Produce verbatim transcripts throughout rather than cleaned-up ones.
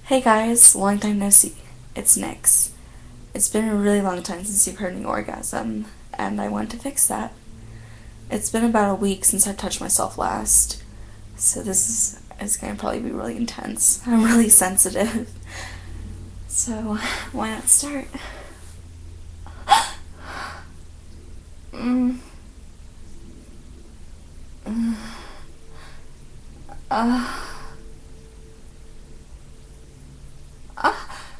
Hey guys, long time no see. It's Nyx. It's been a really long time since you've heard me orgasm, and I want to fix that. It's been about a week since I touched myself last, so this is, is going to probably be really intense. I'm really sensitive. So, why not start? mm. Mm. Uh. Uh.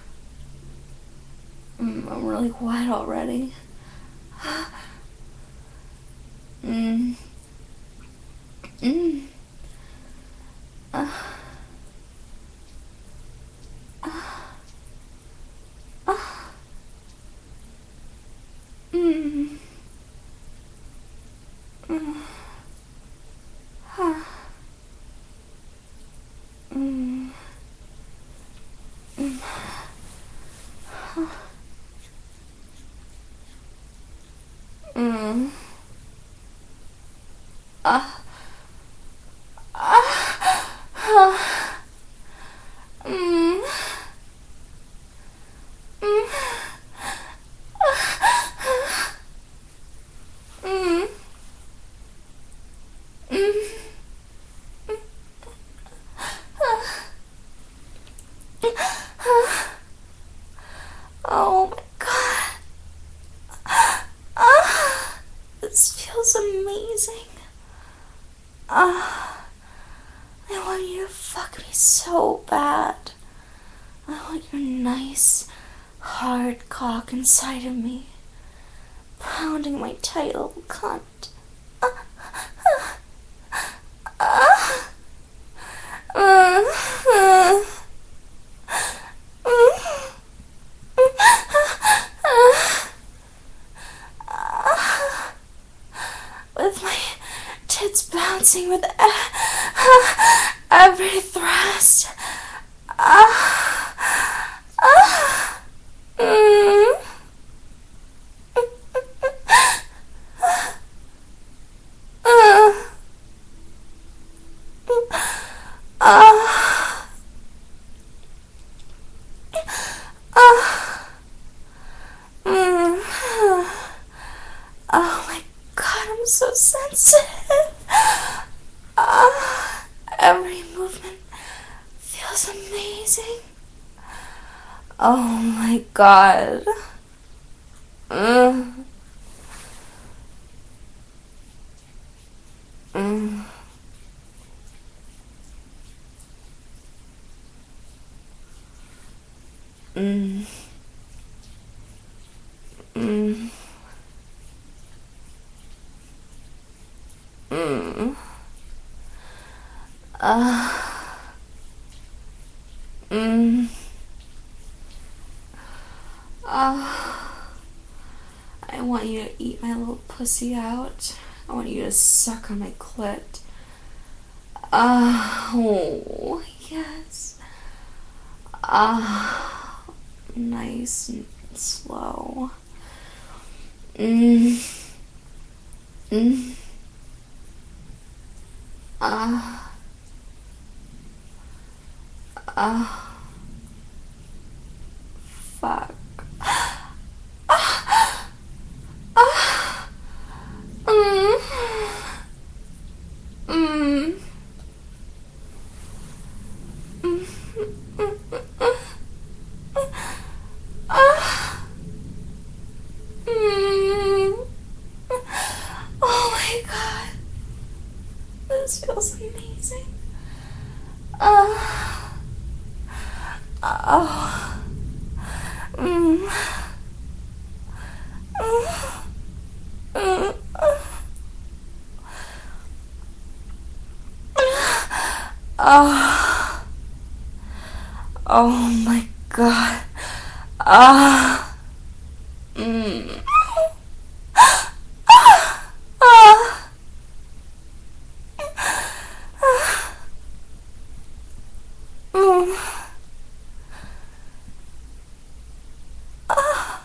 Mm, I'm really wet already. mm. Mm. Uh. Uh. Uh. Mm. Mm. Huh. Mm. Mm. Huh. Mm. Ah. Ah. Ah. Mm. Mm. Mm. Mm. Oh my god. Ah. This feels amazing. Ah. I want you to fuck me so bad. I want your nice, hard cock inside of me, pounding my tight little cunt. Ah. Ah. Ah. With my tits bouncing with every thrust. Ah, ah, mm. Ah, ah, ah, mm. Oh my god, I'm so sensitive. Ah, every movement feels amazing. Oh my god. Mm. Mm. Mm. Mm. Mm. Uh. Mm. Uh. I want you to eat my little pussy out. I want you to suck on my clit. Uh, oh, yes. Ah, uh, nice and slow. Mm. Mm. Ah. Uh, ah. Uh, fuck. Ah. Ah. Mm. Mm. Mm. Ah. Mm. Oh my god. This feels amazing. Uh, oh. Mm. Mm. Mm. Oh. Oh my god. Ah. Mm. Ah. Ah. Mm. Ah.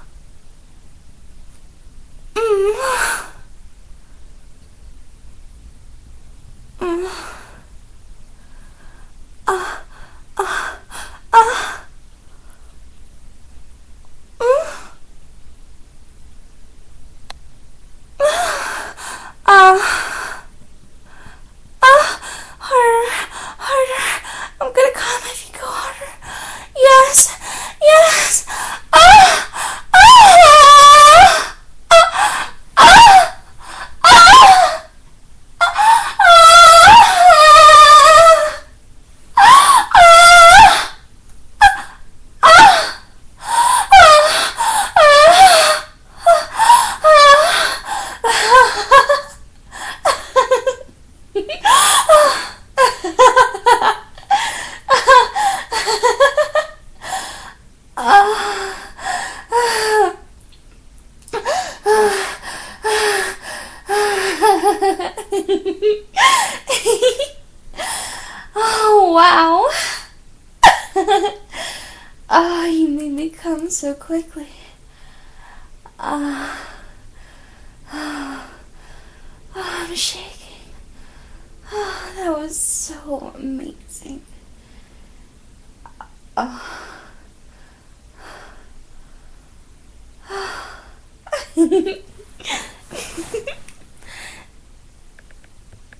Mm. Mm. Ah. Ah. Ah. Yes! Yes! Ah! Ah! Ah! Ah! Ah! Oh, wow. Oh, you made me come so quickly. Uh, oh, I'm shaking. Oh, that was so amazing. Oh.